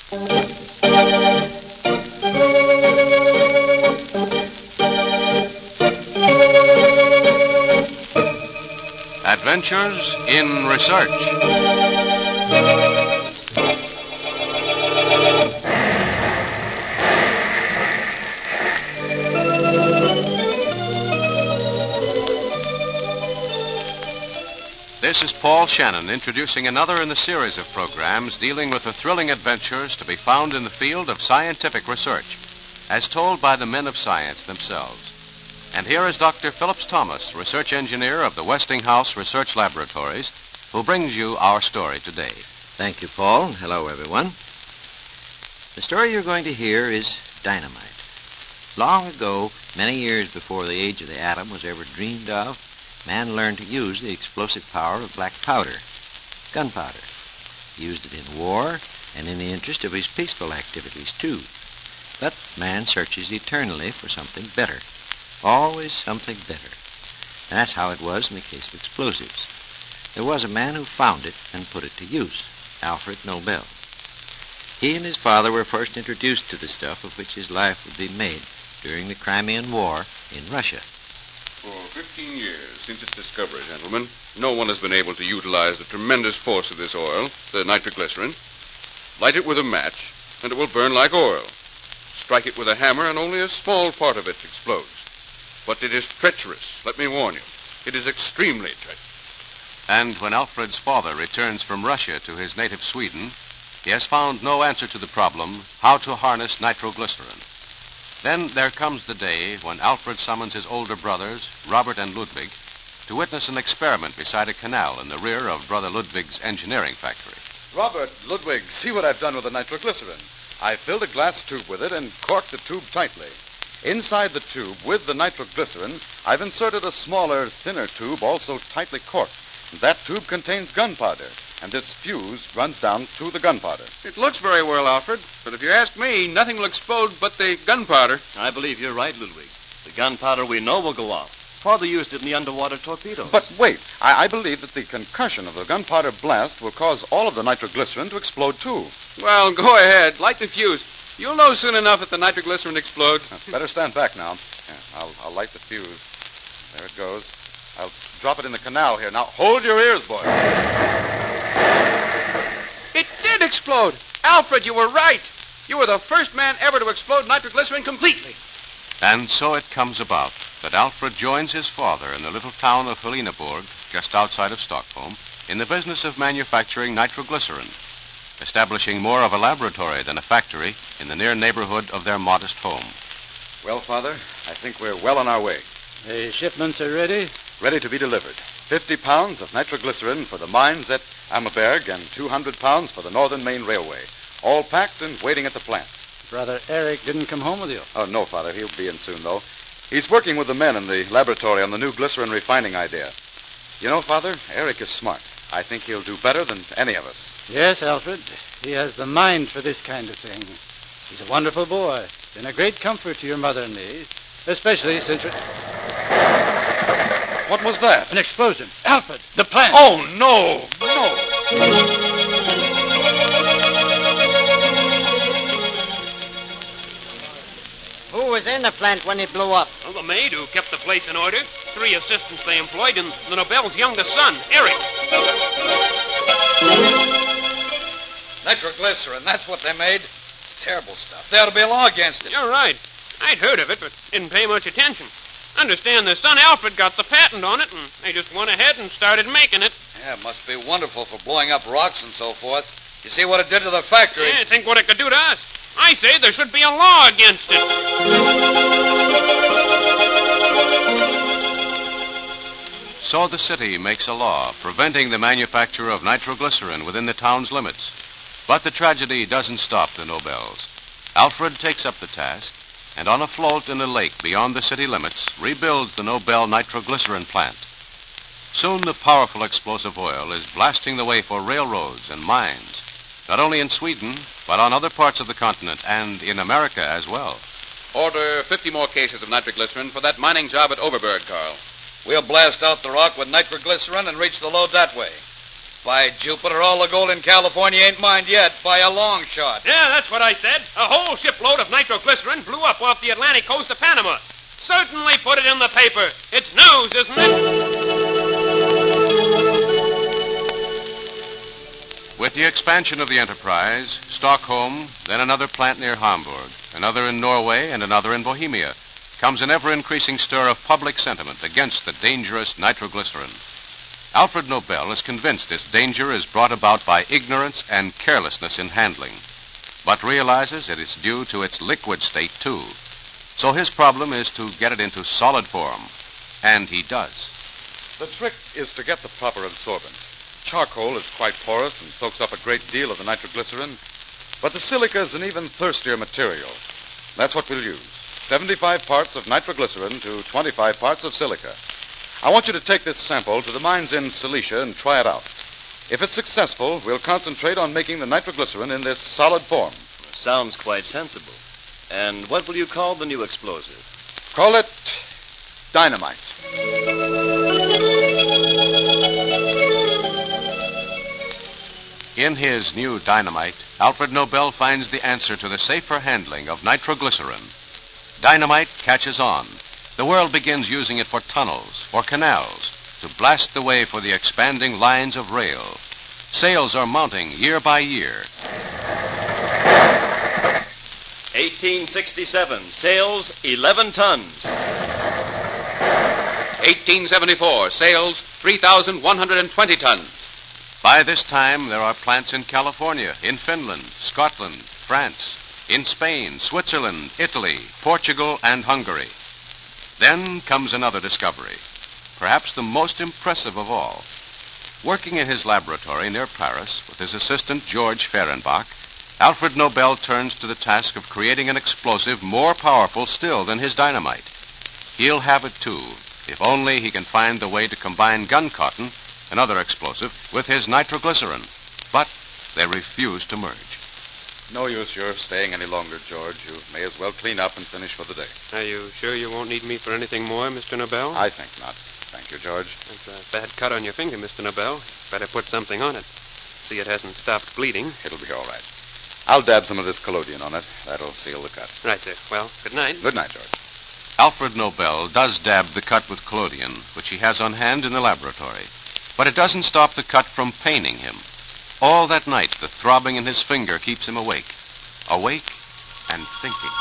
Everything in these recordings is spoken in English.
Adventures in Research. This is Paul Shannon introducing another in the series of programs dealing with the thrilling adventures to be found in the field of scientific research, as told by the men of science themselves. And here is Dr. Phillips Thomas, research engineer of the Westinghouse Research Laboratories, who brings you our story today. Thank you, Paul. Hello, everyone. The story you're going to hear is dynamite. Long ago, many years before the age of the atom was ever dreamed of, man learned to use the explosive power of black powder, gunpowder. He used it in war and in the interest of his peaceful activities, too. But man searches eternally for something better. Always something better. And that's how it was in the case of explosives. There was a man who found it and put it to use, Alfred Nobel. He and his father were first introduced to the stuff of which his life would be made during the Crimean War in Russia. For 15 years since its discovery, gentlemen, no one has been able to utilize the tremendous force of this oil, the nitroglycerin. Light it with a match, and it will burn like oil. Strike it with a hammer, and only a small part of it explodes. But it is treacherous, let me warn you. It is extremely treacherous. And when Alfred's father returns from Russia to his native Sweden, he has found no answer to the problem how to harness nitroglycerin. Then there comes the day when Alfred summons his older brothers, Robert and Ludwig, to witness an experiment beside a canal in the rear of Brother Ludwig's engineering factory. Robert, Ludwig, see what I've done with the nitroglycerin. I filled a glass tube with it and corked the tube tightly. Inside the tube, with the nitroglycerin, I've inserted a smaller, thinner tube, also tightly corked. That tube contains gunpowder, and this fuse runs down to the gunpowder. It looks very well, Alfred, but if you ask me, nothing will explode but the gunpowder. I believe you're right, Ludwig. The gunpowder we know will go off. Father used it in the underwater torpedoes. But wait, I believe that the concussion of the gunpowder blast will cause all of the nitroglycerin to explode, too. Well, go ahead. Light the fuse. You'll know soon enough if the nitroglycerin explodes. Better stand back now. Yeah, I'll light the fuse. There it goes. I'll drop it in the canal here. Now, hold your ears, boys. It did explode. Alfred, you were right. You were the first man ever to explode nitroglycerin completely. And so it comes about that Alfred joins his father in the little town of Heleneborg, just outside of Stockholm, in the business of manufacturing nitroglycerin, establishing more of a laboratory than a factory in the near neighborhood of their modest home. Well, Father, I think we're well on our way. The shipments are ready? Ready to be delivered. 50 pounds of nitroglycerin for the mines at Ammerberg and 200 pounds for the Northern Main Railway. All packed and waiting at the plant. Brother Eric didn't come home with you? Oh, no, Father. He'll be in soon, though. He's working with the men in the laboratory on the new glycerin refining idea. You know, Father, Eric is smart. I think he'll do better than any of us. Yes, Alfred. He has the mind for this kind of thing. He's a wonderful boy. Been a great comfort to your mother and me, especially since... What was that? An explosion. Alfred, the plant. Oh, no! No! Who was in the plant when it blew up? Well, the maid who kept the place in order, 3 assistants they employed, and the Nobel's youngest son, Eric. Nitroglycerin, that's what they made. It's terrible stuff. There ought to be a law against it. You're right. I'd heard of it, but didn't pay much attention. Understand their son Alfred got the patent on it, and they just went ahead and started making it. Yeah, it must be wonderful for blowing up rocks and so forth. You see what it did to the factory? Yeah, think what it could do to us. I say there should be a law against it. So the city makes a law preventing the manufacture of nitroglycerin within the town's limits. But the tragedy doesn't stop the Nobels. Alfred takes up the task, and on a float in a lake beyond the city limits, rebuilds the Nobel nitroglycerin plant. Soon the powerful explosive oil is blasting the way for railroads and mines, not only in Sweden, but on other parts of the continent and in America as well. Order 50 more cases of nitroglycerin for that mining job at Oberberg, Carl. We'll blast out the rock with nitroglycerin and reach the load that way. By Jupiter, all the gold in California ain't mined yet by a long shot. Yeah, that's what I said. A whole shipload of nitroglycerin blew up off the Atlantic coast of Panama. Certainly put it in the paper. It's news, isn't it? With the expansion of the enterprise, Stockholm, then another plant near Hamburg, another in Norway, and another in Bohemia, comes an ever-increasing stir of public sentiment against the dangerous nitroglycerin. Alfred Nobel is convinced its danger is brought about by ignorance and carelessness in handling, but realizes that it's due to its liquid state, too. So his problem is to get it into solid form, and he does. The trick is to get the proper absorbent. Charcoal is quite porous and soaks up a great deal of the nitroglycerin, but the silica is an even thirstier material. That's what we'll use. 75 parts of nitroglycerin to 25 parts of silica. I want you to take this sample to the mines in Silesia and try it out. If it's successful, we'll concentrate on making the nitroglycerin in this solid form. Sounds quite sensible. And what will you call the new explosive? Call it dynamite. In his new dynamite, Alfred Nobel finds the answer to the safer handling of nitroglycerin. Dynamite catches on. The world begins using it for tunnels, for canals, to blast the way for the expanding lines of rail. Sales are mounting year by year. 1867, sales 11 tons. 1874, sales 3,120 tons. By this time, there are plants in California, in Finland, Scotland, France, in Spain, Switzerland, Italy, Portugal, and Hungary. Then comes another discovery, perhaps the most impressive of all. Working in his laboratory near Paris with his assistant George Fehrenbach, Alfred Nobel turns to the task of creating an explosive more powerful still than his dynamite. He'll have it, too, if only he can find the way to combine gun cotton, another explosive, with his nitroglycerin. But they refuse to merge. No use your staying any longer, George. You may as well clean up and finish for the day. Are you sure you won't need me for anything more, Mr. Nobel? I think not. Thank you, George. It's a bad cut on your finger, Mr. Nobel. Better put something on it. See it hasn't stopped bleeding. It'll be all right. I'll dab some of this collodion on it. That'll seal the cut. Right, sir. Well, good night. Good night, George. Alfred Nobel does dab the cut with collodion, which he has on hand in the laboratory. But it doesn't stop the cut from paining him. All that night, the throbbing in his finger keeps him awake and thinking.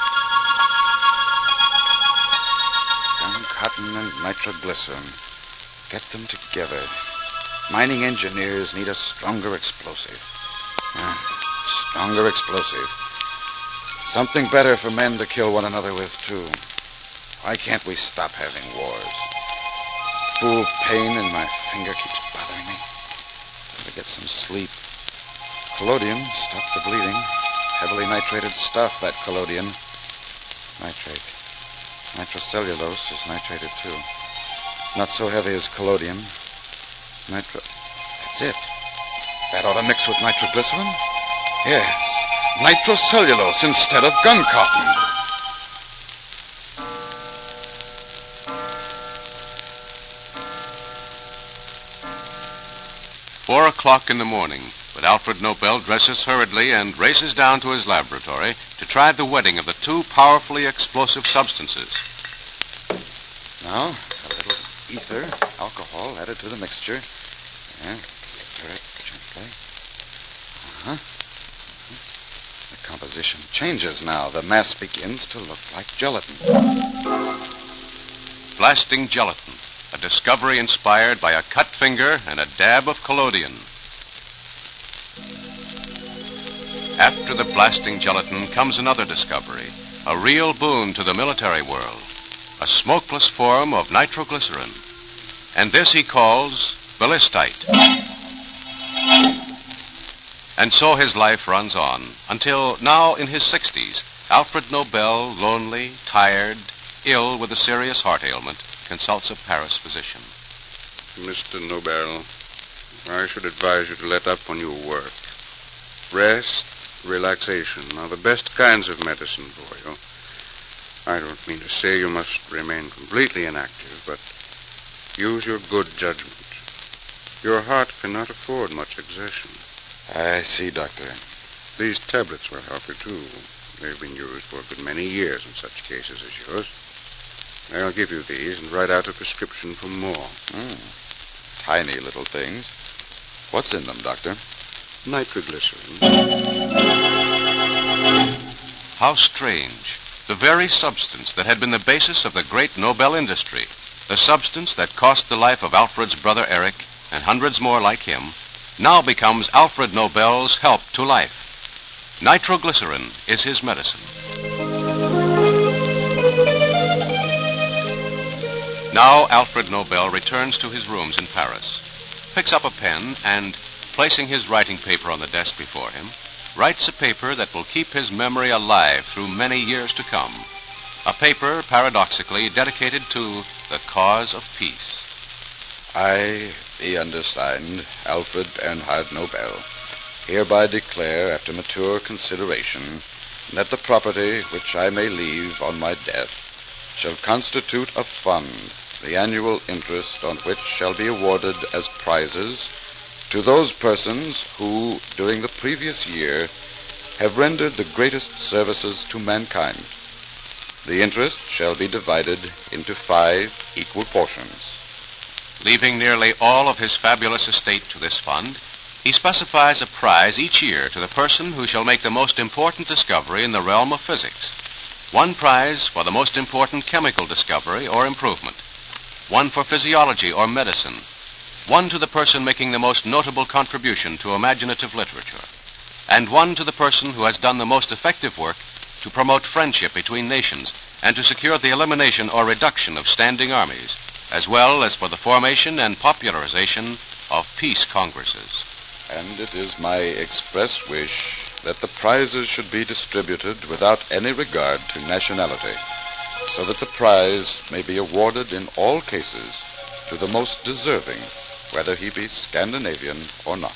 Gun cotton and nitroglycerin. Get them together. Mining engineers need a stronger explosive. Stronger explosive. Something better for men to kill one another with, too. Why can't we stop having wars? Fool pain in my finger keeps bothering me. Gotta get some sleep. Collodion, stop the bleeding. Heavily nitrated stuff, that collodion. Nitrate. Nitrocellulose is nitrated, too. Not so heavy as collodion. That's it. That ought to mix with nitroglycerin. Yes. Nitrocellulose instead of gun cotton. "4 o'clock in the morning, but Alfred Nobel dresses hurriedly and races down to his laboratory to try the wetting of the two powerfully explosive substances. Now, a little ether, alcohol added to the mixture. Stir it gently. The composition changes now. The mass begins to look like gelatin. Blasting gelatin, a discovery inspired by a cut finger and a dab of collodion. After the blasting gelatin comes another discovery, a real boon to the military world, a smokeless form of nitroglycerin. And this he calls ballistite. And so his life runs on, until now in his 60s, Alfred Nobel, lonely, tired, ill with a serious heart ailment, consults a Paris physician. Mr. Nobel, I should advise you to let up on your work. Rest, relaxation are the best kinds of medicine for you. I don't mean to say you must remain completely inactive, but use your good judgment. Your heart cannot afford much exertion. I see, Doctor. These tablets will help you, too. They've been used for a good many years in such cases as yours. I'll give you these and write out a prescription for more. Tiny little things. What's in them, Doctor? Nitroglycerin. How strange. The very substance that had been the basis of the great Nobel industry, the substance that cost the life of Alfred's brother Eric and hundreds more like him, now becomes Alfred Nobel's help to life. Nitroglycerin is his medicine. Now Alfred Nobel returns to his rooms in Paris, picks up a pen, and, placing his writing paper on the desk before him, writes a paper that will keep his memory alive through many years to come. A paper, paradoxically, dedicated to the cause of peace. I, the undersigned, Alfred Bernhard Nobel, hereby declare, after mature consideration, that the property which I may leave on my death shall constitute a fund, the annual interest on which shall be awarded as prizes to those persons who, during the previous year, have rendered the greatest services to mankind. The interest shall be divided into 5 equal portions. Leaving nearly all of his fabulous estate to this fund, he specifies a prize each year to the person who shall make the most important discovery in the realm of physics. One prize for the most important chemical discovery or improvement. One for physiology or medicine. One to the person making the most notable contribution to imaginative literature. And one to the person who has done the most effective work to promote friendship between nations and to secure the elimination or reduction of standing armies, as well as for the formation and popularization of peace congresses. And it is my express wish that the prizes should be distributed without any regard to nationality, so that the prize may be awarded in all cases to the most deserving, whether he be Scandinavian or not.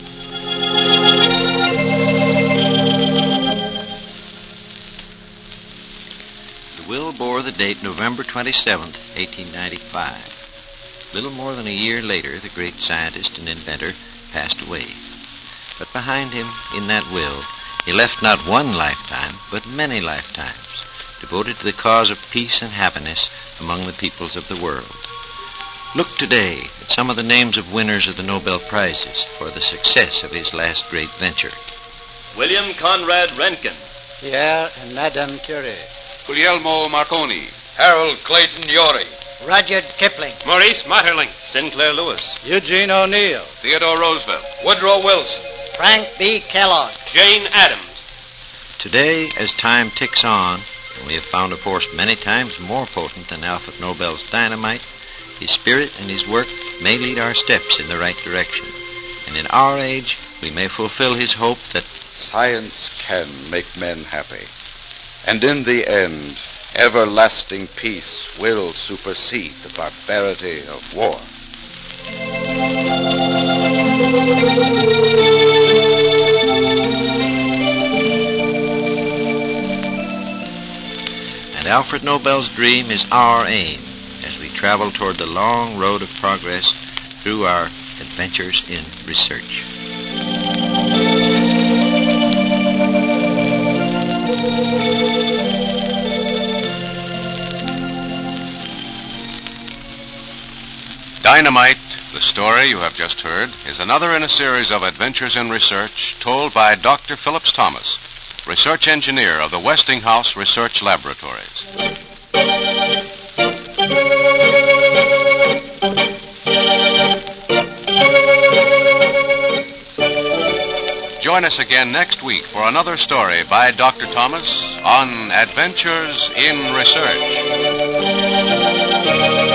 The will bore the date November 27th, 1895. Little more than a year later, the great scientist and inventor passed away. But behind him, in that will, he left not one lifetime, but many lifetimes, devoted to the cause of peace and happiness among the peoples of the world. Look today at some of the names of winners of the Nobel Prizes for the success of his last great venture. William Conrad Röntgen. Pierre and Madame Curie. Guglielmo Marconi. Harold Clayton Urey. Rudyard Kipling. Maurice Maeterlinck. Sinclair Lewis. Eugene O'Neill. Theodore Roosevelt. Woodrow Wilson. Frank B. Kellogg. Jane Addams. Today, as time ticks on, and we have found a force many times more potent than Alfred Nobel's dynamite, his spirit and his work may lead our steps in the right direction. And in our age, we may fulfill his hope that Science can make men happy. And in the end, everlasting peace will supersede the barbarity of war. And Alfred Nobel's dream is our aim as we travel toward the long road of progress through our adventures in research. Dynamite, the story you have just heard, is another in a series of adventures in research told by Dr. Phillips Thomas, research engineer of the Westinghouse Research Laboratories. Join us again next week for another story by Dr. Thomas on Adventures in Research.